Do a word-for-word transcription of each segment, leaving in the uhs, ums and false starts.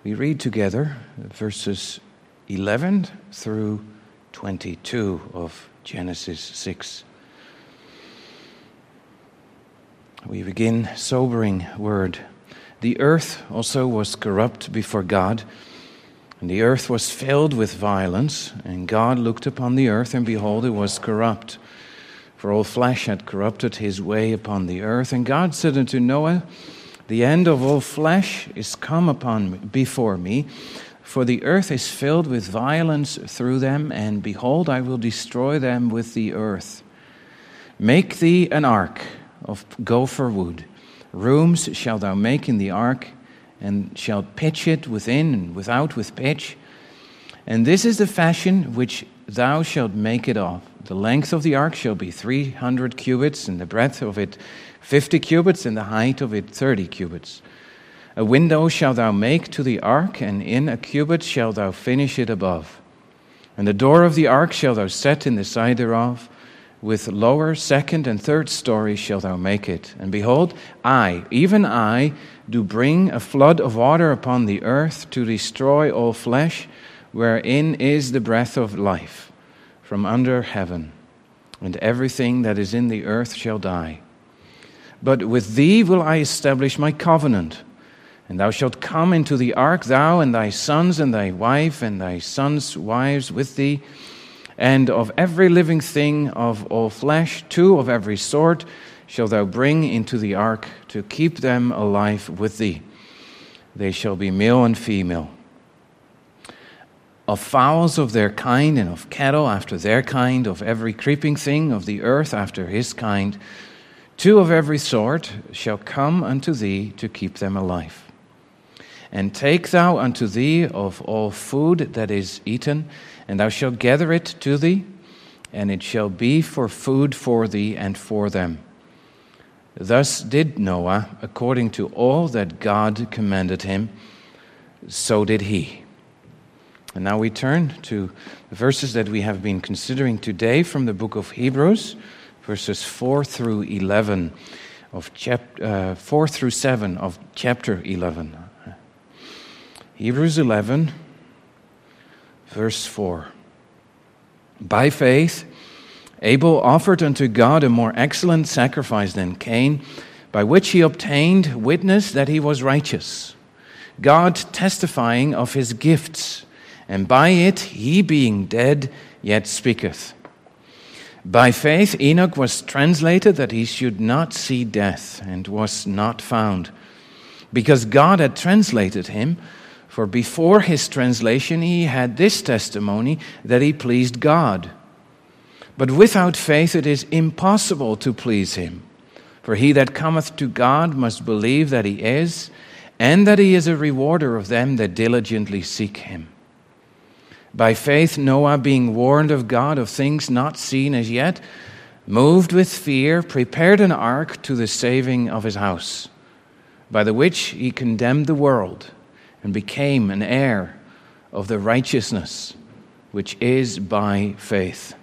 We read together verses eleven through twenty-two of Genesis six. We begin sobering word. The earth also was corrupt before God, and the earth was filled with violence. And God looked upon the earth, and behold, it was corrupt. For all flesh had corrupted his way upon the earth. And God said unto Noah, the end of all flesh is come upon me, before me, for the earth is filled with violence through them, and behold, I will destroy them with the earth. Make thee an ark of gopher wood. Rooms shalt thou make in the ark, and shalt pitch it within and without with pitch. And this is the fashion which thou shalt make it of. The length of the ark shall be three hundred cubits, and the breadth of it fifty cubits, and the height of it thirty cubits. A window shalt thou make to the ark, and in a cubit shalt thou finish it above. And the door of the ark shalt thou set in the side thereof. With lower, second, and third story shalt thou make it. And behold, I, even I, do bring a flood of water upon the earth to destroy all flesh, wherein is the breath of life, from under heaven. And everything that is in the earth shall die. But with thee will I establish my covenant. And thou shalt come into the ark, thou and thy sons and thy wife and thy sons' wives with thee. And of every living thing of all flesh, two of every sort, shalt thou bring into the ark to keep them alive with thee. They shall be male and female. Of fowls of their kind, and of cattle after their kind, of every creeping thing of the earth after his kind, two of every sort shall come unto thee to keep them alive. And take thou unto thee of all food that is eaten, and thou shalt gather it to thee, and it shall be for food for thee and for them. Thus did Noah, according to all that God commanded him, so did he. And now we turn to the verses that we have been considering today from the book of Hebrews, verses four through eleven of chap- uh, four through seven of chapter eleven. Hebrews eleven, verse four. By faith, Abel offered unto God a more excellent sacrifice than Cain, by which he obtained witness that he was righteous, God testifying of his gifts, and by it he being dead yet speaketh. By faith Enoch was translated that he should not see death, and was not found, because God had translated him. For before his translation he had this testimony, that he pleased God. But without faith it is impossible to please him. For he that cometh to God must believe that he is, and that he is a rewarder of them that diligently seek him. By faith Noah, being warned of God of things not seen as yet, moved with fear, prepared an ark to the saving of his house, by the which he condemned the world, and became an heir of the righteousness which is by faith.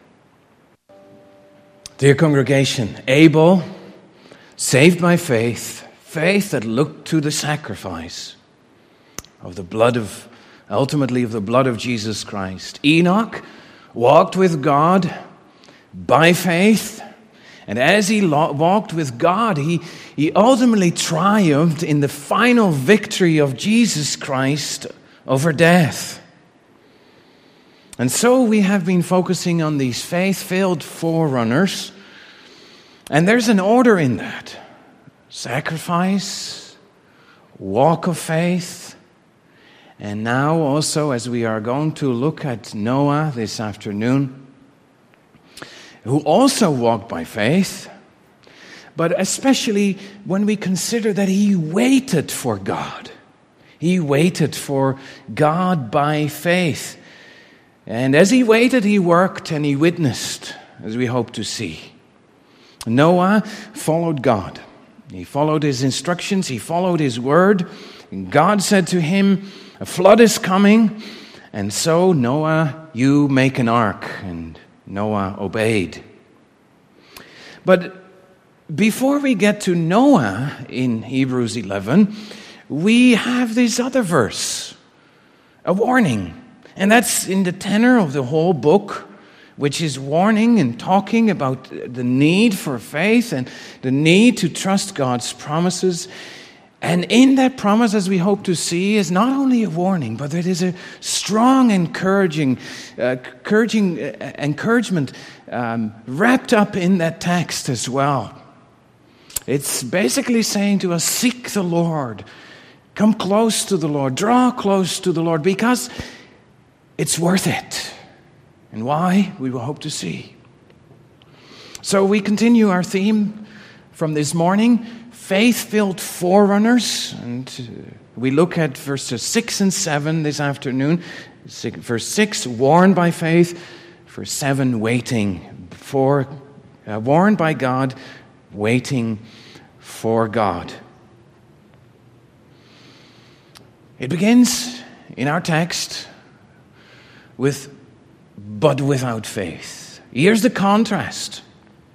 Dear congregation, Abel, saved by faith, faith that looked to the sacrifice of the blood of, ultimately of the blood of Jesus Christ. Enoch walked with God by faith, and as he walked with God, he, he ultimately triumphed in the final victory of Jesus Christ over death. And so we have been focusing on these faith-filled forerunners, and there's an order in that. Sacrifice, walk of faith, and now also, as we are going to look at Noah this afternoon, who also walked by faith, but especially when we consider that he waited for God. He waited for God by faith. And as he waited, he worked and he witnessed, as we hope to see. Noah followed God. He followed his instructions. He followed his word. And God said to him, a flood is coming. And so, Noah, you make an ark. And Noah obeyed. But before we get to Noah in Hebrews eleven, we have this other verse a warning. And that's in the tenor of the whole book, which is warning and talking about the need for faith and the need to trust God's promises. And in that promise, as we hope to see, is not only a warning, but it is a strong encouraging, uh, encouraging uh, encouragement um, wrapped up in that text as well. It's basically saying to us, seek the Lord, come close to the Lord, draw close to the Lord, because it's worth it. And why? We will hope to see. So we continue our theme from this morning, faith-filled forerunners. And we look at verses six and seven this afternoon. Verse six, warned by faith. Verse seven, waiting for, uh, warned by God, waiting for God. It begins in our text with but without faith. Here's the contrast.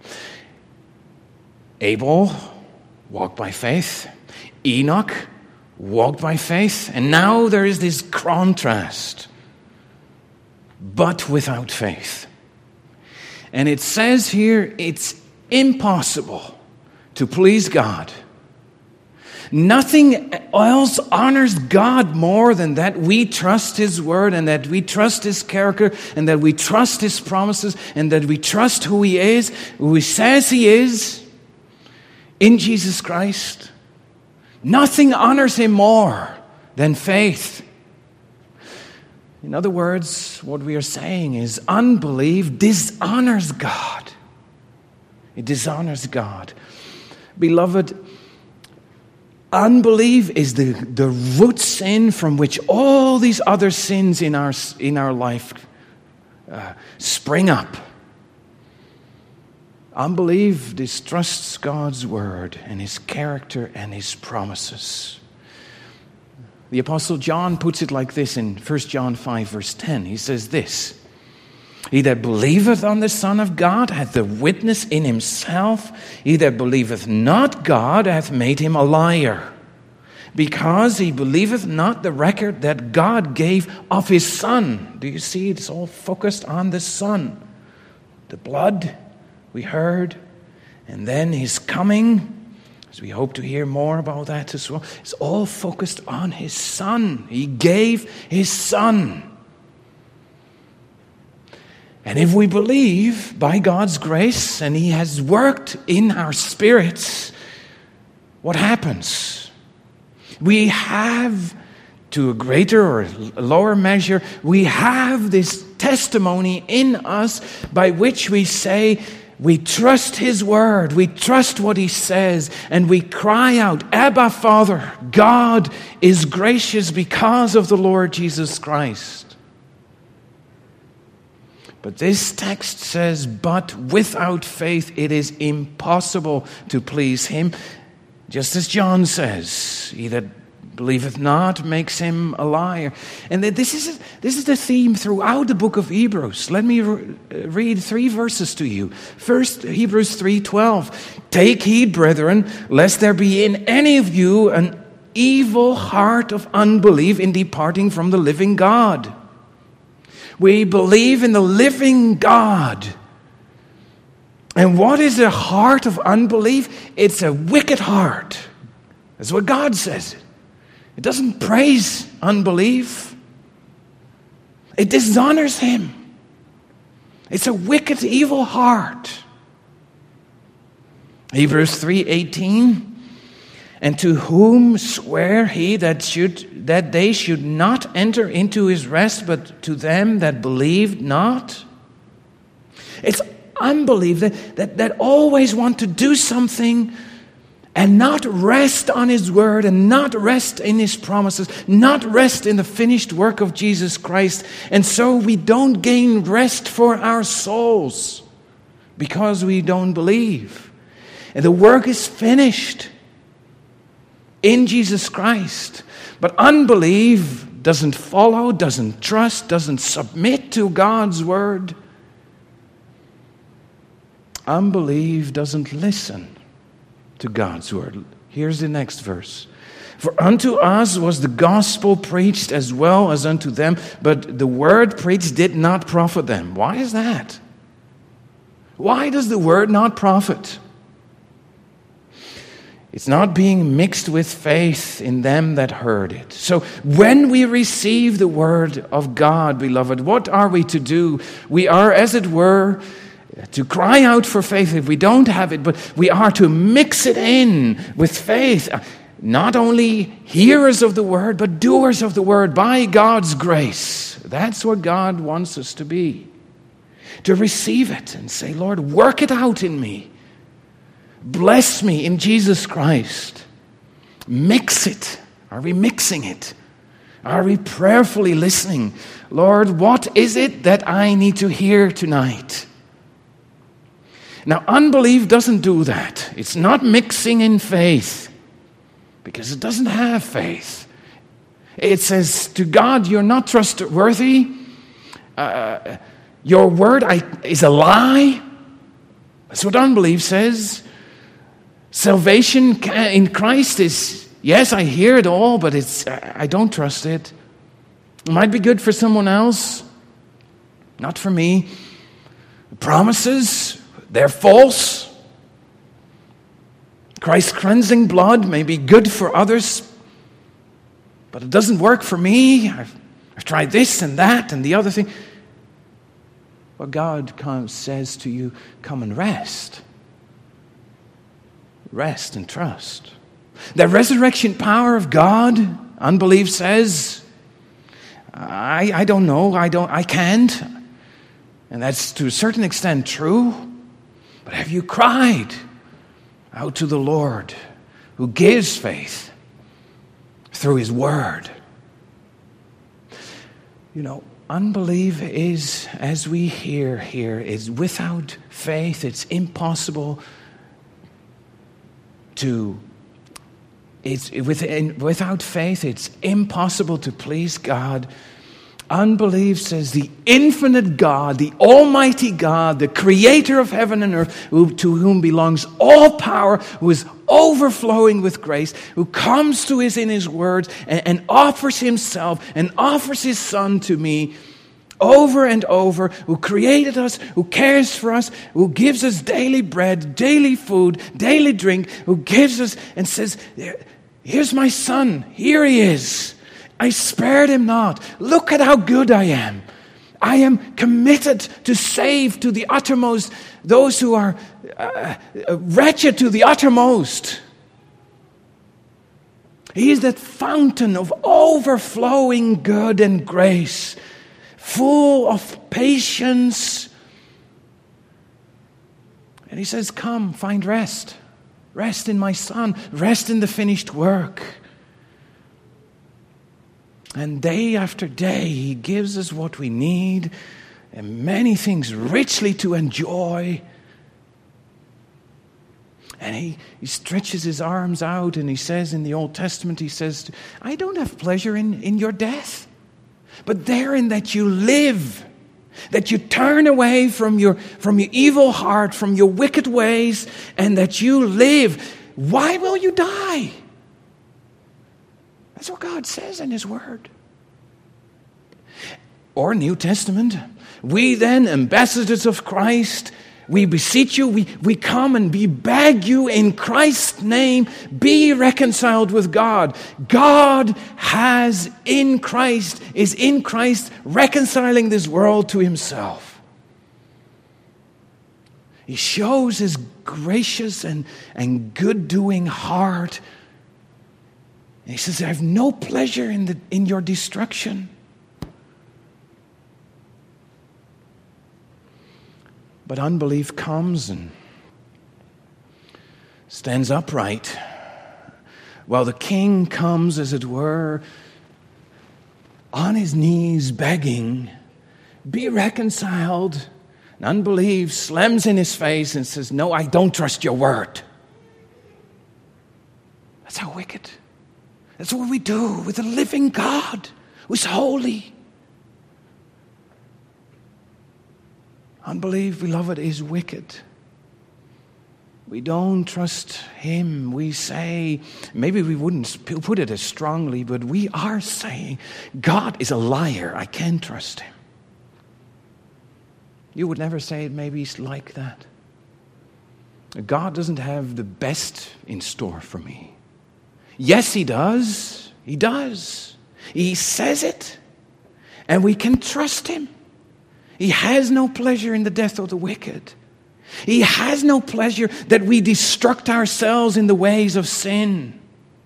Abel walked by faith. Enoch walked by faith. And now there is this contrast. But without faith. And it says here it's impossible to please God. Nothing else honors God more than that we trust His word and that we trust His character and that we trust His promises and that we trust who He is, who He says He is in Jesus Christ. Nothing honors Him more than faith. In other words, what we are saying is unbelief dishonors God. It dishonors God. Beloved, unbelief is the, the root sin from which all these other sins in our, in our life uh, spring up. Unbelief distrusts God's word and His character and His promises. The Apostle John puts it like this in First John five verse ten. He says this, he that believeth on the Son of God hath the witness in himself. He that believeth not God hath made him a liar, because he believeth not the record that God gave of His Son. Do you see? It's all focused on the Son. The blood we heard, and then His coming, as we hope to hear more about that as well. It's all focused on His Son. He gave His Son. And if we believe by God's grace and He has worked in our spirits, what happens? We have, to a greater or a lower measure, we have this testimony in us by which we say we trust His word, we trust what He says, and we cry out, Abba, Father, God is gracious because of the Lord Jesus Christ. But this text says, but without faith it is impossible to please Him. Just as John says, he that believeth not makes him a liar. And this is, this is the theme throughout the book of Hebrews. Let me re- read three verses to you. First, Hebrews three twelve. Take heed, brethren, lest there be in any of you an evil heart of unbelief in departing from the living God. We believe in the living God. And what is a heart of unbelief? It's a wicked heart. That's what God says. It doesn't praise unbelief. It dishonors Him. It's a wicked, evil heart. Hebrews three eighteen. And to whom sware He that should that they should not enter into His rest, but to them that believed not? It's unbelief that, that, that always want to do something and not rest on His word and not rest in His promises, not rest in the finished work of Jesus Christ. And so we don't gain rest for our souls because we don't believe. And the work is finished in Jesus Christ. But unbelief doesn't follow, doesn't trust, doesn't submit to God's word. Unbelief doesn't listen to God's word. Here's the next verse. For unto us was the gospel preached as well as unto them, but the word preached did not profit them. Why is that? Why does the word not profit? It's not being mixed with faith in them that heard it. So when we receive the word of God, beloved, what are we to do? We are, as it were, to cry out for faith if we don't have it, but we are to mix it in with faith. Not only hearers of the word, but doers of the word by God's grace. That's what God wants us to be. To receive it and say, Lord, work it out in me. Bless me in Jesus Christ. Mix it. Are we mixing it? Are we prayerfully listening? Lord, what is it that I need to hear tonight? Now, unbelief doesn't do that. It's not mixing in faith. Because it doesn't have faith. It says to God, you're not trustworthy. Uh, your word I, is a lie. That's what unbelief says. Salvation in Christ is, yes, I hear it all, but it's I don't trust it. It might be good for someone else, not for me. Promises, they're false. Christ's cleansing blood may be good for others, but it doesn't work for me. I've, I've tried this and that and the other thing. Well, God comes, says to you, come and rest. Rest and trust. The resurrection power of God, unbelief says, I, I don't know, I don't, I can't. And that's to a certain extent true. But have you cried out to the Lord who gives faith through His Word? You know, unbelief is, as we hear here, is without faith. It's impossible to, it's within, without faith, it's impossible to please God. Unbelief says the infinite God, the almighty God, the creator of heaven and earth, who, to whom belongs all power, who is overflowing with grace, who comes to us in His word and, and offers Himself and offers His Son to me over and over, who created us, who cares for us, who gives us daily bread, daily food, daily drink, who gives us and says, here's my Son, here He is. I spared Him not. Look at how good I am. I am committed to save to the uttermost those who are uh, wretched to the uttermost. He is that fountain of overflowing good and grace, full of patience. And He says, come, find rest. Rest in my Son. Rest in the finished work. And day after day, He gives us what we need and many things richly to enjoy. And he, he stretches His arms out and He says in the Old Testament, He says, I don't have pleasure in, in your death, but therein that you live, that you turn away from your, from your evil heart, from your wicked ways, and that you live. Why will you die? That's what God says in His Word. Or New Testament. We then, ambassadors of Christ, we beseech you, we, we come and we beg you in Christ's name, be reconciled with God. God has in Christ, is in Christ reconciling this world to Himself. He shows His gracious and, and good-doing heart. And He says, I have no pleasure in, the, in your destruction. But unbelief comes and stands upright while the king comes, as it were, on his knees begging, be reconciled. And unbelief slams in his face and says, no, I don't trust your word. That's how wicked. That's what we do with a living God who's holy. Unbelief, beloved, is wicked. We don't trust him. We say, maybe we wouldn't put it as strongly, but we are saying, God is a liar. I can't trust him. You would never say it maybe like that. God doesn't have the best in store for me. Yes, he does. He does. He says it, and we can trust him. He has no pleasure in the death of the wicked. He has no pleasure that we destruct ourselves in the ways of sin.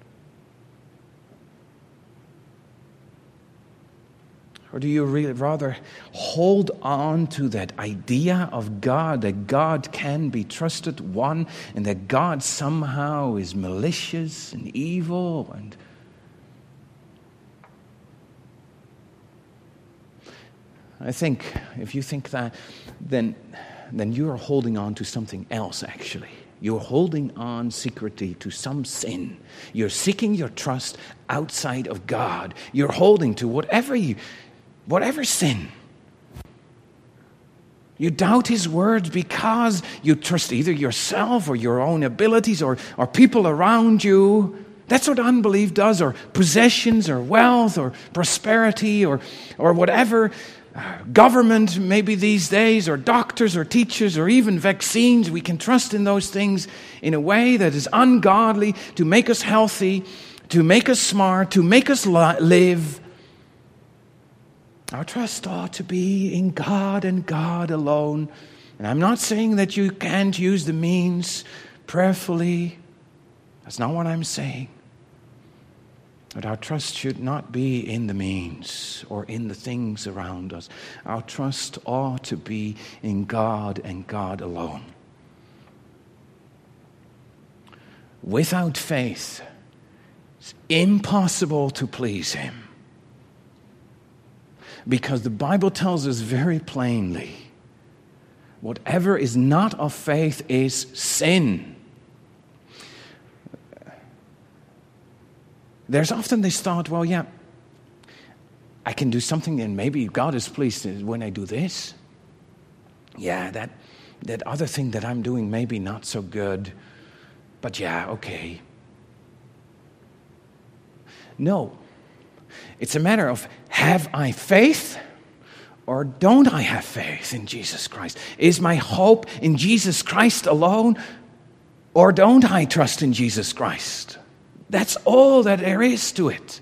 Or do you really rather hold on to that idea of God, that God can be trusted, one, and that God somehow is malicious and evil? And I think if you think that, then, then you are holding on to something else, actually. You're holding on secretly to some sin. You're seeking your trust outside of God. You're holding to whatever you... Whatever sin. You doubt his words because you trust either yourself or your own abilities or, or people around you. That's what unbelief does, or possessions or wealth or prosperity or, or whatever. Uh, government maybe these days, or doctors or teachers or even vaccines. We can trust in those things in a way that is ungodly to make us healthy, to make us smart, to make us li- live. Our trust ought to be in God and God alone. And I'm not saying that you can't use the means prayerfully. That's not what I'm saying. But our trust should not be in the means or in the things around us. Our trust ought to be in God and God alone. Without faith, it's impossible to please him. Because the Bible tells us very plainly, whatever is not of faith is sin. There's often this thought, well, yeah, I can do something and maybe God is pleased when I do this. Yeah, that, that other thing that I'm doing maybe not so good, but yeah, okay. No. It's a matter of, have I faith or don't I have faith in Jesus Christ? Is my hope in Jesus Christ alone, or don't I trust in Jesus Christ? That's all that there is to it.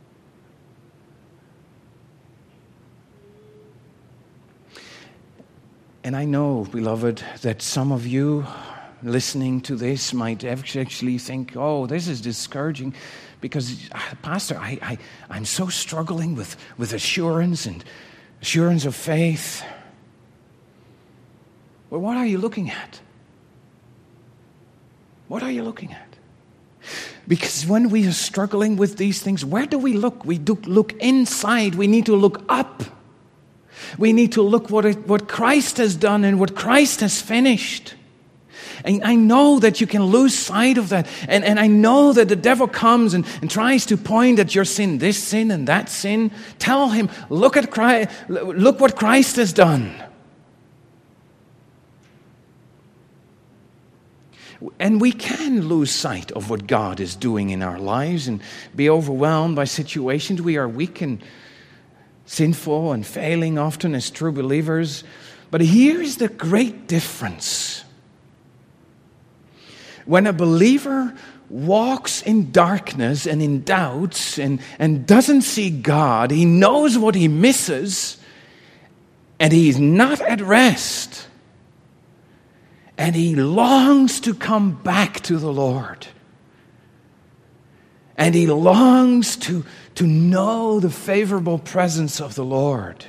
And I know, beloved, that some of you listening to this might actually think, oh, this is discouraging. Because, Pastor, I, I, I'm so struggling with, with assurance and assurance of faith. Well, what are you looking at? What are you looking at? Because when we are struggling with these things, where do we look? We do look inside. We need to look up. We need to look what it, what Christ has done and what Christ has finished. And I know that you can lose sight of that. And, and I know that the devil comes and, and tries to point at your sin, this sin and that sin. Tell him, look at Christ, look what Christ has done. And we can lose sight of what God is doing in our lives and be overwhelmed by situations. We are weak and sinful and failing often as true believers. But here is the great difference. When a believer walks in darkness and in doubts and, and doesn't see God, he knows what he misses, and he's not at rest. And he longs to come back to the Lord. And he longs to, to know the favorable presence of the Lord.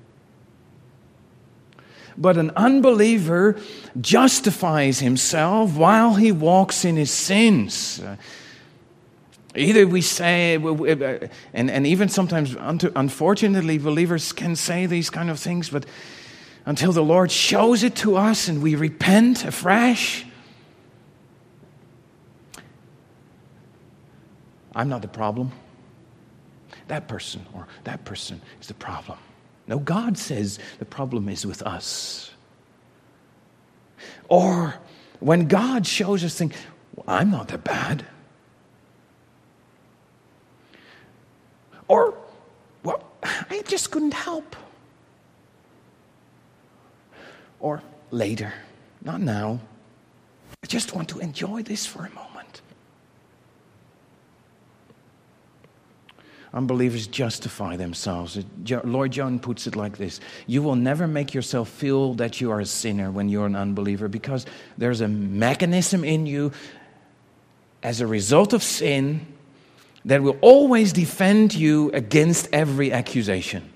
But an unbeliever justifies himself while he walks in his sins. Uh, either we say, and, and even sometimes, unfortunately, believers can say these kind of things, but until the Lord shows it to us and we repent afresh, I'm not the problem. That person or that person is the problem. No, God says the problem is with us. Or When God shows us things, well, I'm not that bad. Or, well, I just couldn't help. Or later, not now. I just want to enjoy this for a moment. Unbelievers justify themselves. Lloyd Jones puts it like this: you will never make yourself feel that you are a sinner when you're an unbeliever, because there's a mechanism in you as a result of sin that will always defend you against every accusation.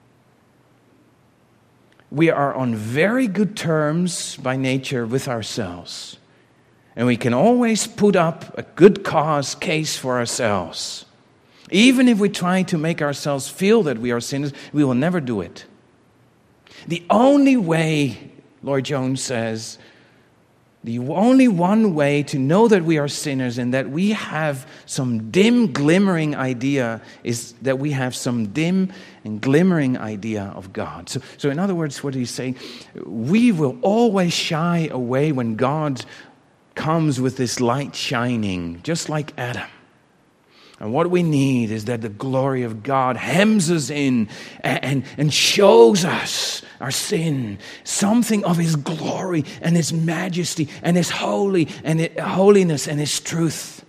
We are on very good terms by nature with ourselves, and we can always put up a good cause case for ourselves. Even if we try to make ourselves feel that we are sinners, we will never do it. The only way, Lloyd Jones says, the only one way to know that we are sinners and that we have some dim, glimmering idea is that we have some dim and glimmering idea of God. So, so in other words, what he's saying, we will always shy away when God comes with this light shining, just like Adam. And what we need is that the glory of God hems us in and, and, and shows us our sin, something of His glory and His majesty and His holy and His holiness and His truth.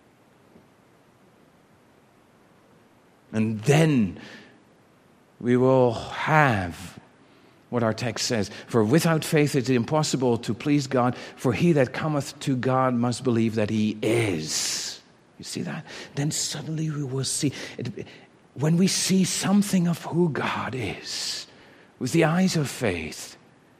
And then we will have what our text says: for without faith it is impossible to please God, for he that cometh to God must believe that He is. You see that? Then suddenly we will see, it, when we see something of who God is with the eyes of faith,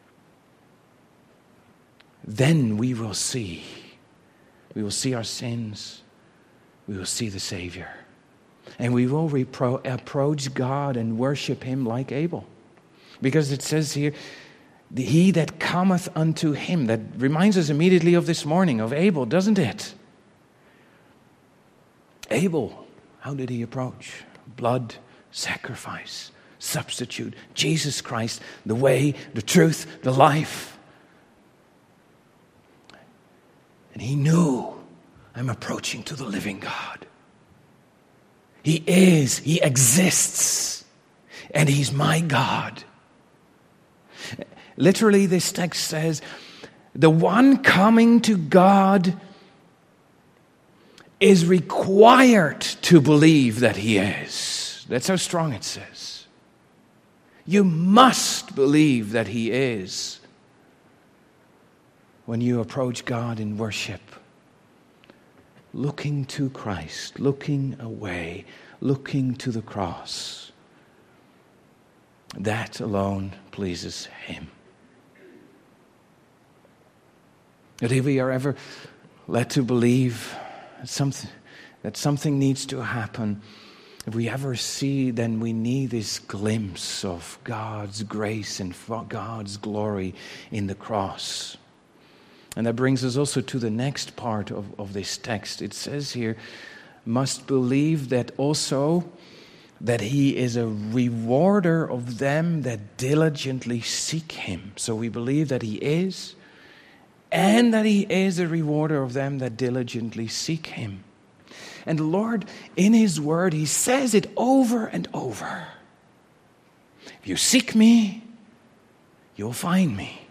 then we will see. We will see our sins. We will see the Savior. And we will repro- approach God and worship Him like Abel. Because it says here, he that cometh unto Him. That reminds us immediately of this morning, of Abel, doesn't it? Abel, how did he approach? Blood, sacrifice, substitute, Jesus Christ, the way, the truth, the life. And he knew, I'm approaching to the living God. He is, He exists, and He's my God. Literally, this text says, the one coming to God is required to believe that He is. That's how strong it says. You must believe that He is when you approach God in worship, looking to Christ, looking away, looking to the cross. That alone pleases Him. That if we are ever led to believe Something, that something needs to happen, if we ever see, then we need this glimpse of God's grace and God's glory in the cross. And that brings us also to the next part of, of this text. It says here, must believe that also that He is a rewarder of them that diligently seek Him. So we believe that He is, and that He is a rewarder of them that diligently seek Him. And the Lord, in His Word, He says it over and over. If you seek Me, you'll find Me.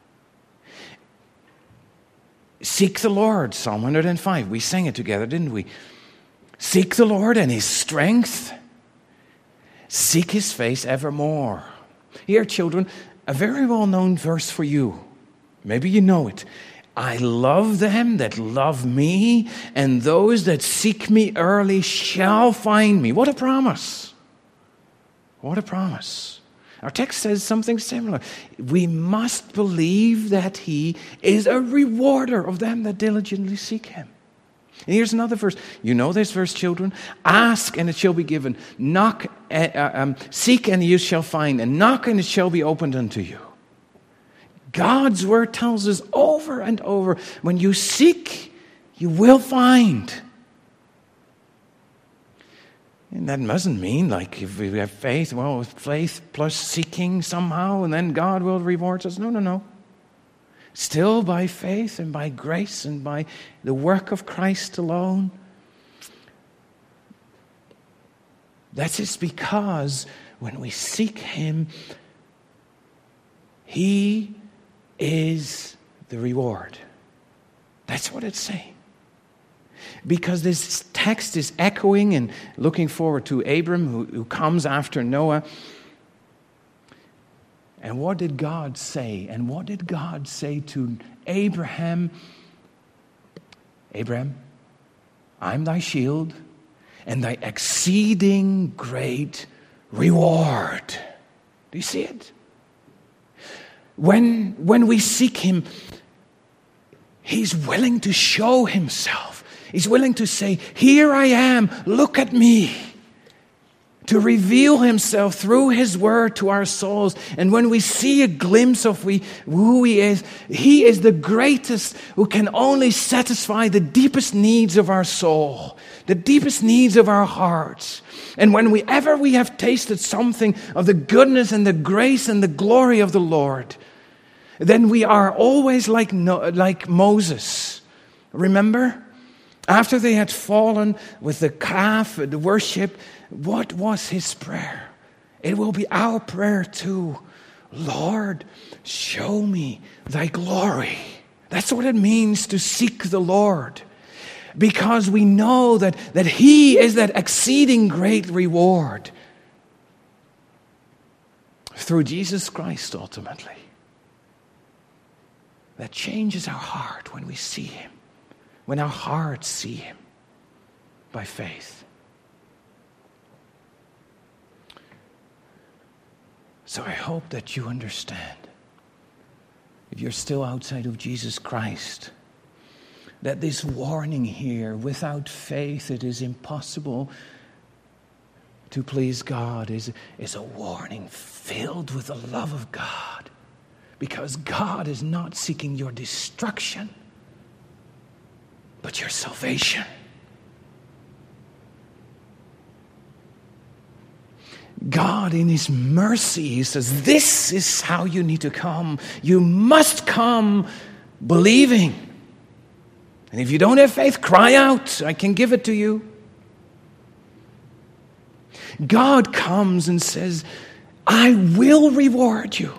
Seek the Lord, Psalm one oh five. We sang it together, didn't we? Seek the Lord and His strength. Seek His face evermore. Here, children, a very well-known verse for you. Maybe you know it. I love them that love Me, and those that seek Me early shall find Me. What a promise. What a promise. Our text says something similar. We must believe that He is a rewarder of them that diligently seek Him. And here's another verse. You know this verse, children. Ask and it shall be given. Knock, uh, um, seek and you shall find. And knock and it shall be opened unto you. God's Word tells us over and over, when you seek, you will find. And that doesn't mean like if we have faith, well, faith plus seeking somehow, and then God will reward us. No, no, no. Still by faith and by grace and by the work of Christ alone? That is because when we seek Him, He is the reward. That's what it's saying. Because this text is echoing and looking forward to Abram, who, who comes after Noah. And what did God say? And what did God say to Abraham? Abraham, I'm thy shield and thy exceeding great reward. Do you see it? When, when we seek Him, He's willing to show Himself. He's willing to say, here I am, look at me. To reveal Himself through His word to our souls. And when we see a glimpse of we, who He is, He is the greatest who can only satisfy the deepest needs of our soul, the deepest needs of our hearts. And when we ever we have tasted something of the goodness and the grace and the glory of the Lord, then we are always like, like Moses. Remember? After they had fallen with the calf, the worship, what was his prayer? It will be our prayer too. Lord, show me thy glory. That's what it means to seek the Lord. Because we know that, that He is that exceeding great reward. Through Jesus Christ ultimately. That changes our heart when we see Him. When our hearts see Him by faith. So I hope that you understand, if you're still outside of Jesus Christ, that this warning here, without faith it is impossible to please God, is, is a warning filled with the love of God. Because God is not seeking your destruction, but your salvation. God in His mercy, He says, this is how you need to come. You must come believing. And if you don't have faith, cry out. I can give it to you. God comes and says, I will reward you.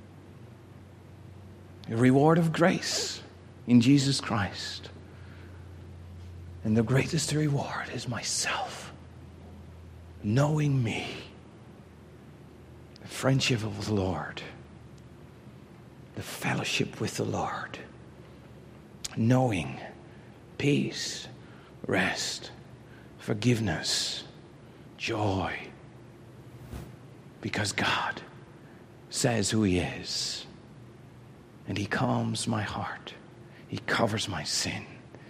A reward of grace in Jesus Christ. And the greatest reward is myself. Knowing me. The friendship of the Lord. The fellowship with the Lord. Knowing peace, rest, forgiveness, joy. Because God says who He is. And He calms my heart. He covers my sin.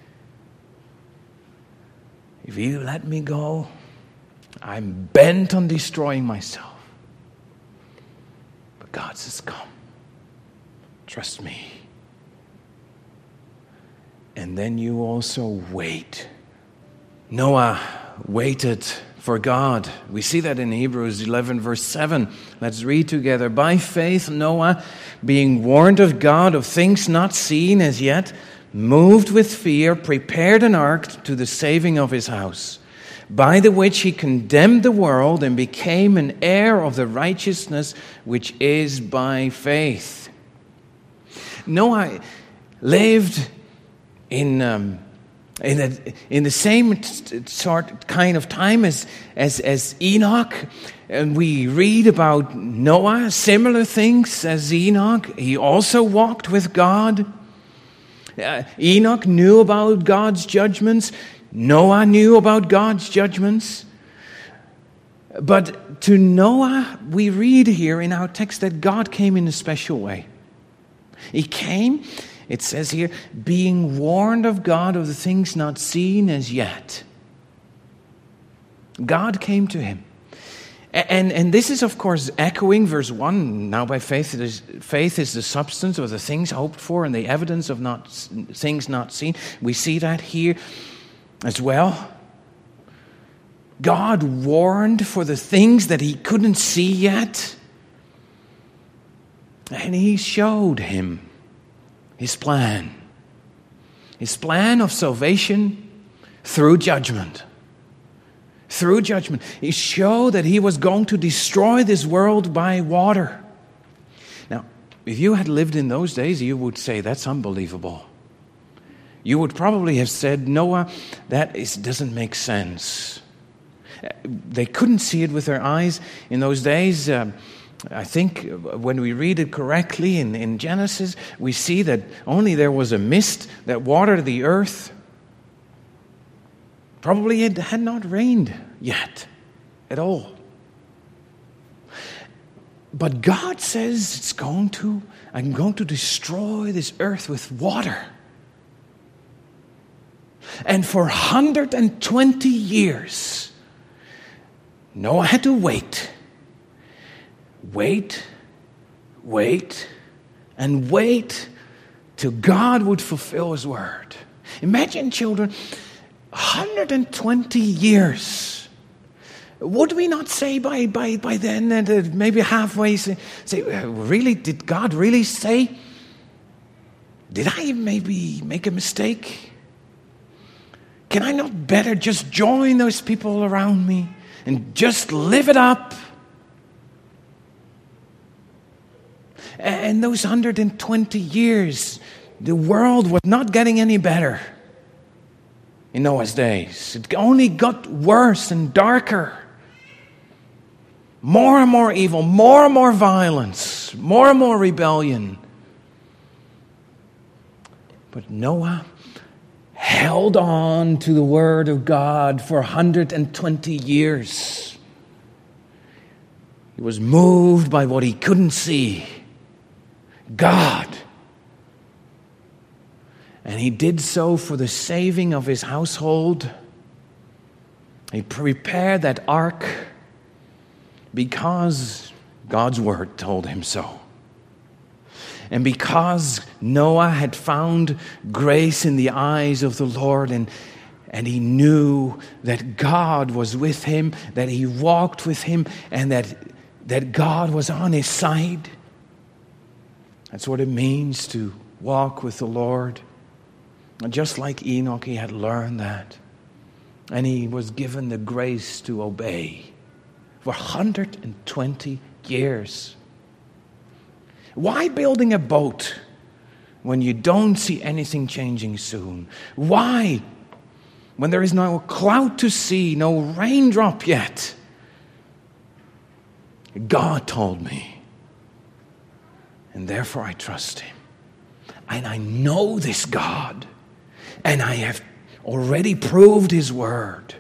If you let me go, I'm bent on destroying myself. But God says, come. Trust me. And then you also wait. Noah waited for God. We see that in Hebrews eleven verse seven. Let's read together. By faith Noah, being warned of God of things not seen as yet, moved with fear, prepared an ark to the saving of his house, by the which he condemned the world and became an heir of the righteousness which is by faith. Noah lived in um, in, a, in the same t- sort kind of time as, as as Enoch, and we read about Noah, similar things as Enoch. He also walked with God. Uh, Enoch knew about God's judgments. Noah knew about God's judgments. But to Noah, we read here in our text that God came in a special way. He came, it says here, being warned of God of the things not seen as yet. God came to him. And, and this is, of course, echoing verse one. Now by faith, it is, faith is the substance of the things hoped for and the evidence of not things not seen. We see that here as well. God warned for the things that he couldn't see yet. And he showed him His plan. His plan of salvation through judgment. Through judgment. He showed that He was going to destroy this world by water. Now, if you had lived in those days, you would say, that's unbelievable. You would probably have said, Noah, that is, doesn't make sense. They couldn't see it with their eyes in those days. Um, I think when we read it correctly in, in Genesis, we see that only there was a mist that watered the earth. Probably it had not rained yet at all. But God says it's going to, I'm going to destroy this earth with water. And for one hundred twenty years, Noah had to wait. Wait, wait, and wait till God would fulfill His word. Imagine, children, one hundred twenty years. Would we not say by, by, by then, and maybe halfway, say, say, really, did God really say? Did I maybe make a mistake? Can I not better just join those people around me and just live it up? And those one hundred twenty years, the world was not getting any better in Noah's days. It only got worse and darker. More and more evil, more and more violence, more and more rebellion. But Noah held on to the word of God for one hundred twenty years. He was moved by what he couldn't see. God. And he did so for the saving of his household. He prepared that ark because God's word told him so. And because Noah had found grace in the eyes of the Lord, and, and he knew that God was with him, that he walked with him, and that, that God was on his side. That's what it means to walk with the Lord. And just like Enoch, he had learned that. And he was given the grace to obey for one hundred twenty years. Why building a boat when you don't see anything changing soon? Why, when there is no cloud to see, no raindrop yet? God told me. And therefore I trust Him. And I know this God. And I have already proved His word.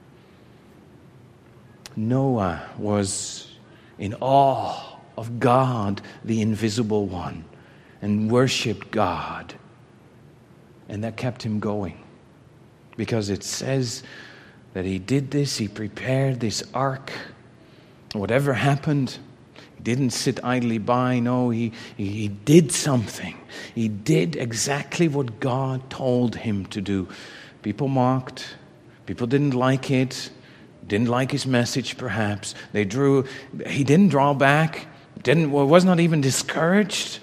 Noah was in awe of God, the invisible one, and worshipped God. And that kept him going. Because it says that he did this, he prepared this ark. Whatever happened, he didn't sit idly by. No, he, he, he did something. He did exactly what God told him to do. People mocked. People didn't like it. Didn't like his message, perhaps. They drew. He didn't draw back. Didn't was not even discouraged.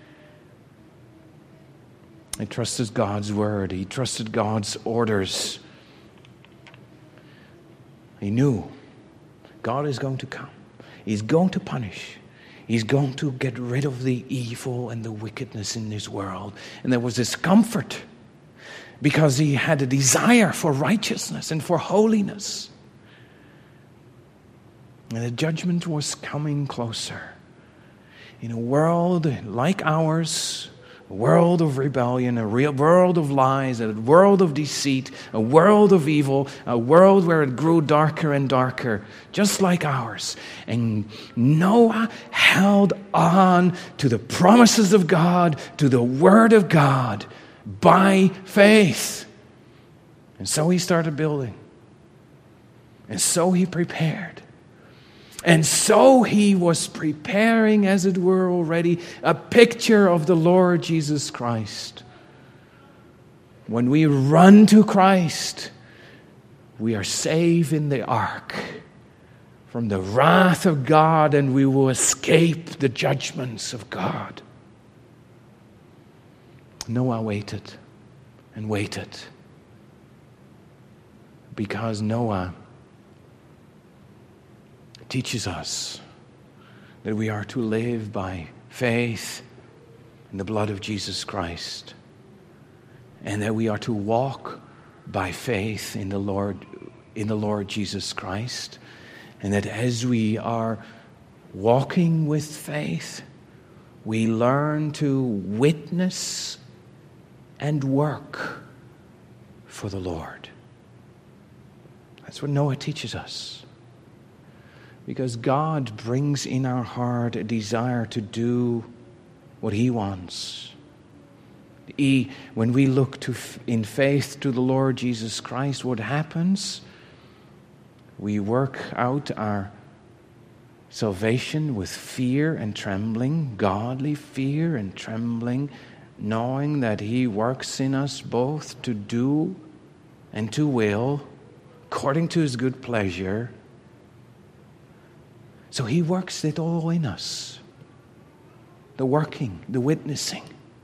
He trusted God's word. He trusted God's orders. He knew God is going to come. He's going to punish. He's going to get rid of the evil and the wickedness in this world. And there was this comfort because he had a desire for righteousness and for holiness. And the judgment was coming closer. In a world like ours, a world of rebellion, a real world of lies, a world of deceit, a world of evil, a world where it grew darker and darker, just like ours. And Noah held on to the promises of God, to the word of God, by faith. And so he started building. And so he prepared. And so he was preparing, as it were already, a picture of the Lord Jesus Christ. When we run to Christ, we are safe in the ark from the wrath of God, and we will escape the judgments of God. Noah waited and waited. Because Noah teaches us that we are to live by faith in the blood of Jesus Christ, and that we are to walk by faith in the Lord, in the Lord Jesus Christ, and that as we are walking with faith, we learn to witness and work for the Lord. That's what Noah teaches us. Because God brings in our heart a desire to do what He wants. He, when we look to in faith to the Lord Jesus Christ, what happens? We work out our salvation with fear and trembling, godly fear and trembling, knowing that He works in us both to do and to will, according to His good pleasure. So He works it all in us. The working, the witnessing.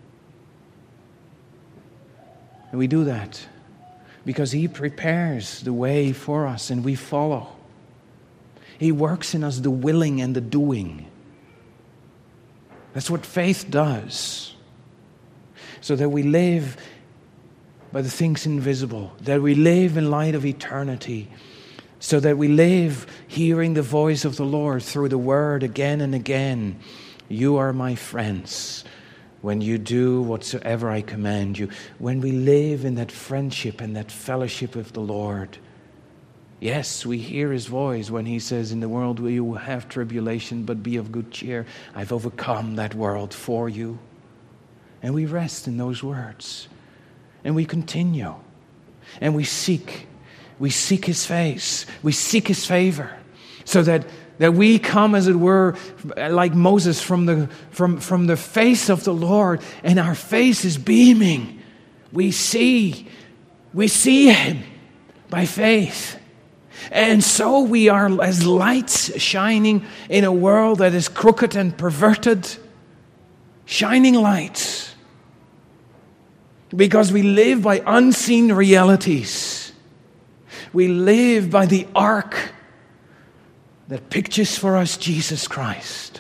And we do that because He prepares the way for us and we follow. He works in us the willing and the doing. That's what faith does. So that we live by the things invisible, that we live in light of eternity, so that we live hearing the voice of the Lord through the Word again and again. You are my friends when you do whatsoever I command you. When we live in that friendship and that fellowship with the Lord. Yes, we hear His voice when He says, in the world you will have tribulation, but be of good cheer. I've overcome that world for you. And we rest in those words. And we continue. And we seek. We seek His face. We seek His favor. So that, that we come, as it were, like Moses from the, from, from the face of the Lord. And our face is beaming. We see. We see Him by faith. And so we are as lights shining in a world that is crooked and perverted. Shining lights. Because we live by unseen realities. We live by the ark that pictures for us Jesus Christ.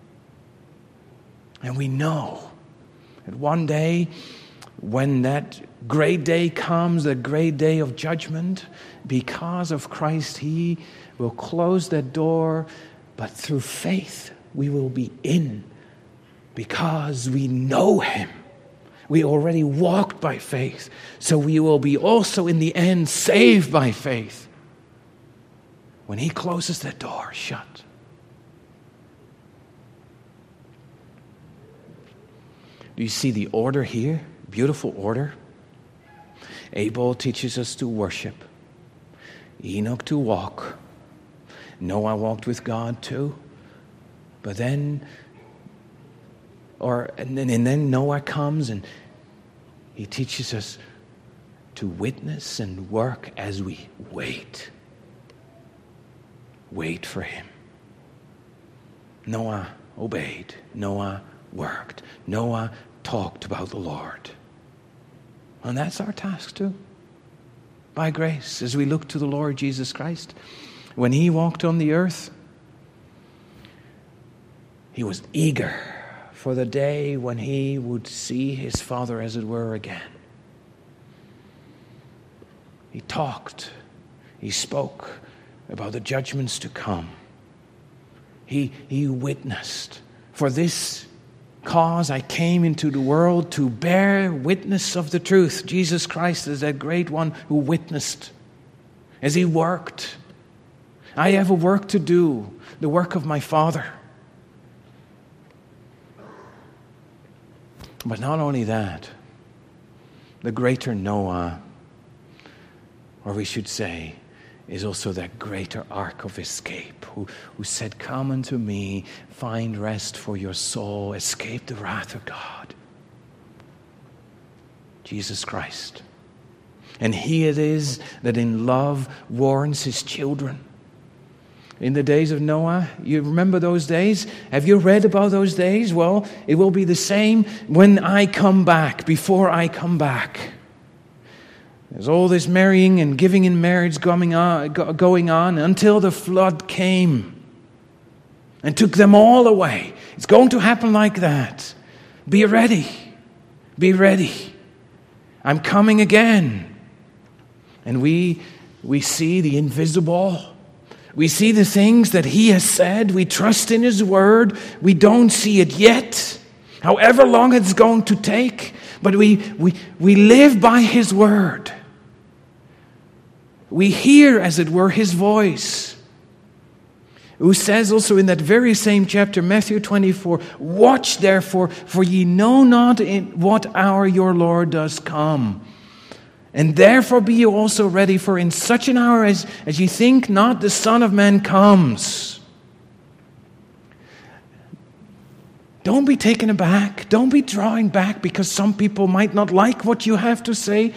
And we know that one day, when that great day comes, the great day of judgment, because of Christ, He will close that door, but through faith we will be in, because we know Him. We already walked by faith, so we will be also in the end saved by faith. When He closes that door shut. Do you see the order here? Beautiful order. Abel teaches us to worship. Enoch to walk. Noah walked with God too. But then, or and then, and then Noah comes and he teaches us to witness and work as we wait. Wait for Him. Noah obeyed. Noah worked. Noah talked about the Lord. And that's our task too. By grace, as we look to the Lord Jesus Christ, when He walked on the earth, He was eager for the day when He would see His Father, as it were, again. He talked, He spoke about the judgments to come. He, he witnessed. For this cause I came into the world, to bear witness of the truth. Jesus Christ is that great one who witnessed as He worked. I have a work to do, the work of my Father. But not only that, the greater Noah, or we should say, is also that greater ark of escape, who, who said, come unto me, find rest for your soul, escape the wrath of God. Jesus Christ. And He it is that in love warns His children. in the days of Noah. You remember those days? Have you read about those days? Well, it will be the same when I come back, before I come back. There's all this marrying and giving in marriage going on, going on until the flood came and took them all away. It's going to happen like that. Be ready. Be ready. I'm coming again. And we we see the invisible. We see the things that He has said. We trust in His word. We don't see it yet, however long it's going to take. But we we we live by His word. We hear, as it were, His voice. Who says also in that very same chapter, Matthew twenty-four, watch therefore, for ye know not in what hour your Lord does come. And therefore be you also ready, for in such an hour as, as ye think not, the Son of Man comes. Don't be taken aback. Don't be drawing back because some people might not like what you have to say.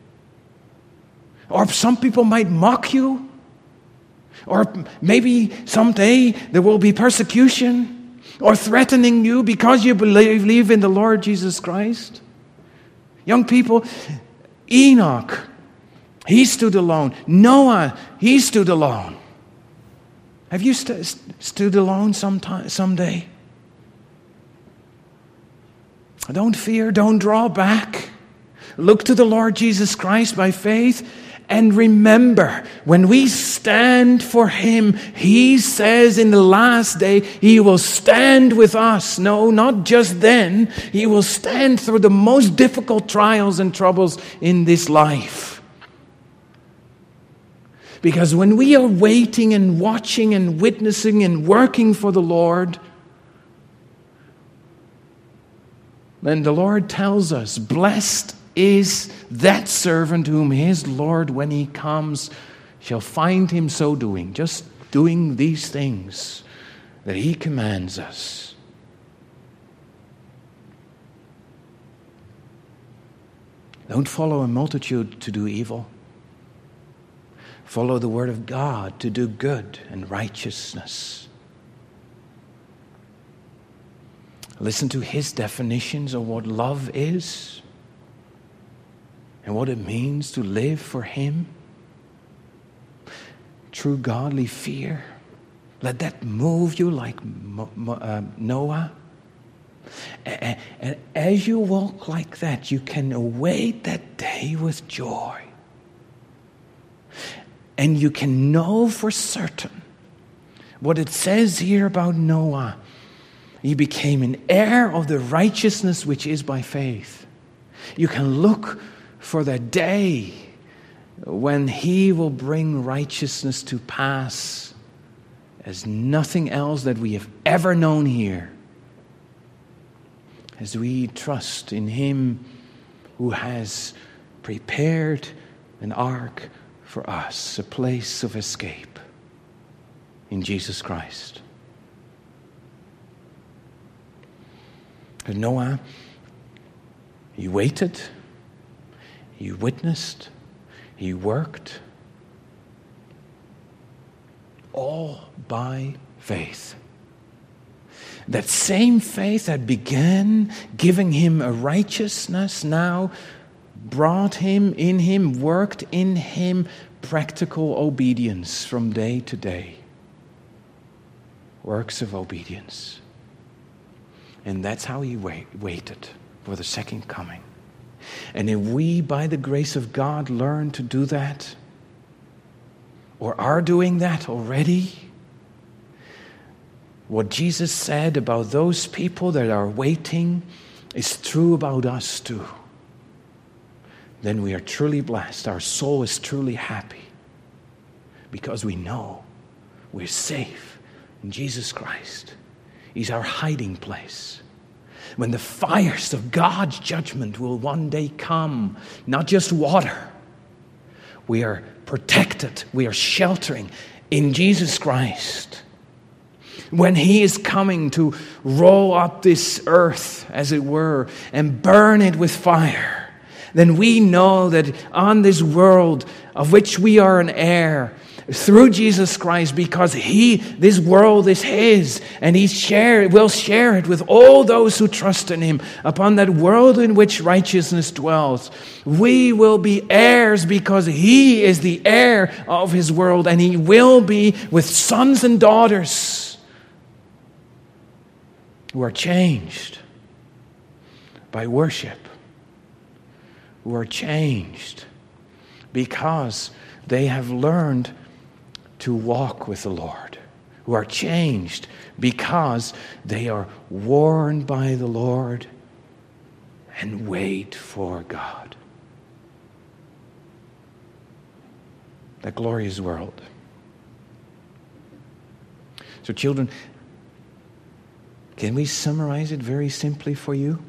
Or some people might mock you. Or maybe someday there will be persecution or threatening you because you believe in the Lord Jesus Christ. Young people, Enoch, he stood alone. Noah, he stood alone. Have you st- stood alone sometime, someday? Don't fear, don't draw back. Look to the Lord Jesus Christ by faith. And remember, when we stand for Him, He says in the last day, He will stand with us. No, not just then. He will stand through the most difficult trials and troubles in this life. Because when we are waiting and watching and witnessing and working for the Lord, then the Lord tells us, blessed is that servant whom his Lord, when He comes, shall find him so doing, just doing these things that He commands us. Don't follow a multitude to do evil. Follow the word of God to do good and righteousness. Listen to His definitions of what love is and what it means to live for Him. True godly fear. Let that move you like Noah. And as you walk like that, you can await that day with joy. And you can know for certain what it says here about Noah. He became an heir of the righteousness which is by faith. You can look for the day when He will bring righteousness to pass as nothing else that we have ever known here. As we trust in Him who has prepared an ark for us, a place of escape in Jesus Christ. And Noah, he waited. He witnessed, he worked, all by faith. That same faith that began giving him a righteousness now brought him, in him, worked in him practical obedience from day to day. Works of obedience. And that's how he wait, waited for the second coming. And if we, by the grace of God, learn to do that, or are doing that already, what Jesus said about those people that are waiting is true about us too. Then we are truly blessed. Our soul is truly happy because we know we're safe in Jesus Christ. He's our hiding place. When the fires of God's judgment will one day come, not just water, we are protected, we are sheltering in Jesus Christ. When He is coming to roll up this earth, as it were, and burn it with fire, then we know that on this world of which we are an heir, through Jesus Christ, because he, this world is his, and he share, will share it with all those who trust in him. Upon that world in which righteousness dwells, we will be heirs because he is the heir of his world, and he will be with sons and daughters who are changed by worship, who are changed because they have learned to walk with the Lord, who are changed because they are warned by the Lord and wait for God. That glorious world. So children, can we summarize it very simply for you?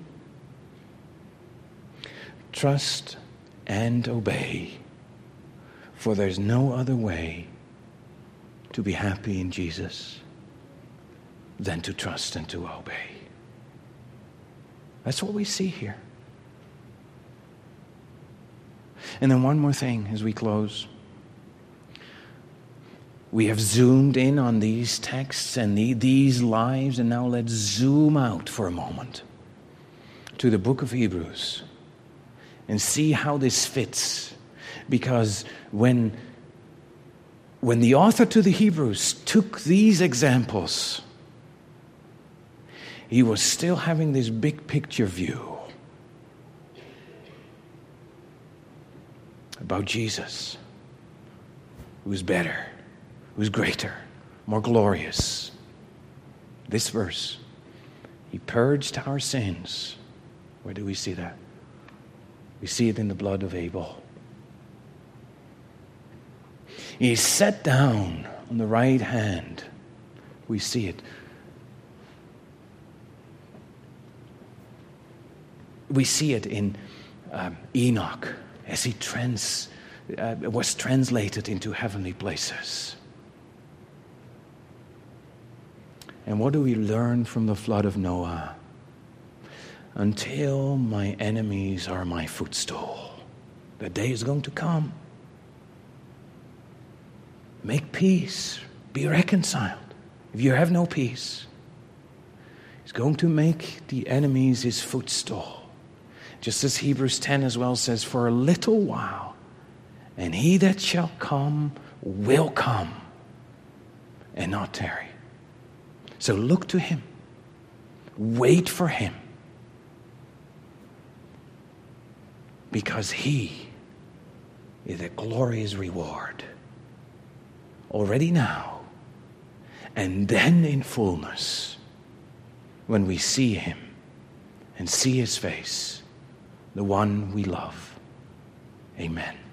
Trust and obey, for there's no other way to be happy in Jesus than to trust and to obey. That's what we see here. And then one more thing as we close. We have zoomed in on these texts and the, these lives, and now let's zoom out for a moment to the book of Hebrews and see how this fits. Because when, when the author to the Hebrews took these examples, he was still having this big picture view about Jesus, who's better, who's greater, more glorious. This verse, he purged our sins. Where do we see that? We see it in the blood of Abel. He sat down on the right hand. We see it. We see it in um, Enoch as he trans, uh, was translated into heavenly places. And what do we learn from the flood of Noah? Until my enemies are my footstool. The day is going to come. Make peace. Be reconciled. If you have no peace, he's going to make the enemies his footstool. Just as Hebrews ten as well says, for a little while, and he that shall come will come and not tarry. So look to him. Wait for him. Because he is a glorious reward. Already now, and then in fullness, when we see him and see his face, the one we love. Amen.